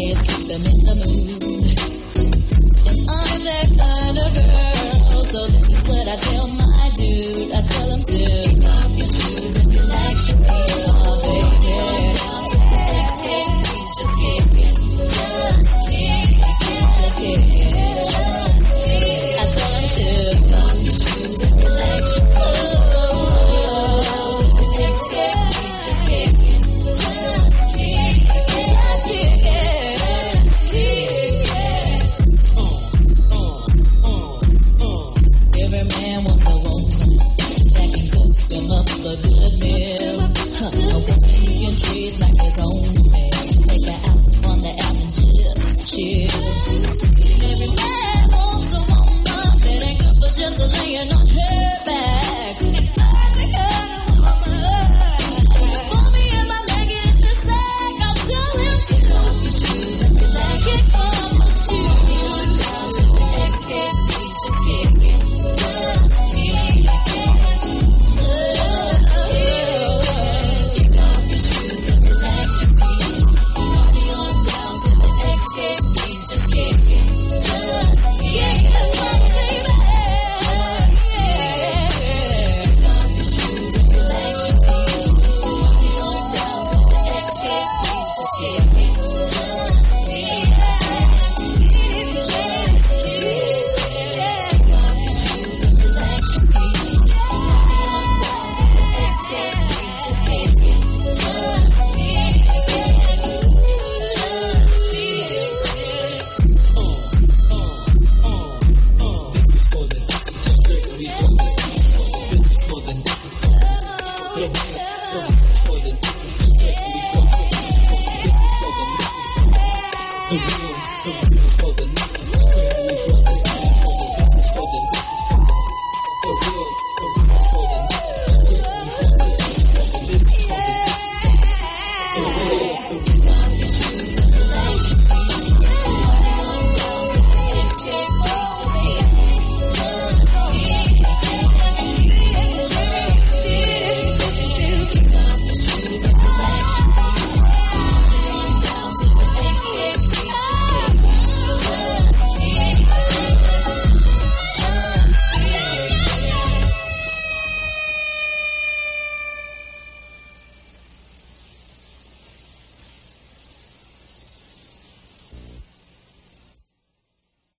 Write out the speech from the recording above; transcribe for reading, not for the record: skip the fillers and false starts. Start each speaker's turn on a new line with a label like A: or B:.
A: ways keep them in the mood. And I'm that kind of girl, so this is what I tell my dude. I tell him to kick off your shoes and relax your feet. Oh baby, down to the escape beat, just kick it, just kick it, just kick it, just kick it. I tell him to kick off your shoes and relax your feet.
B: The real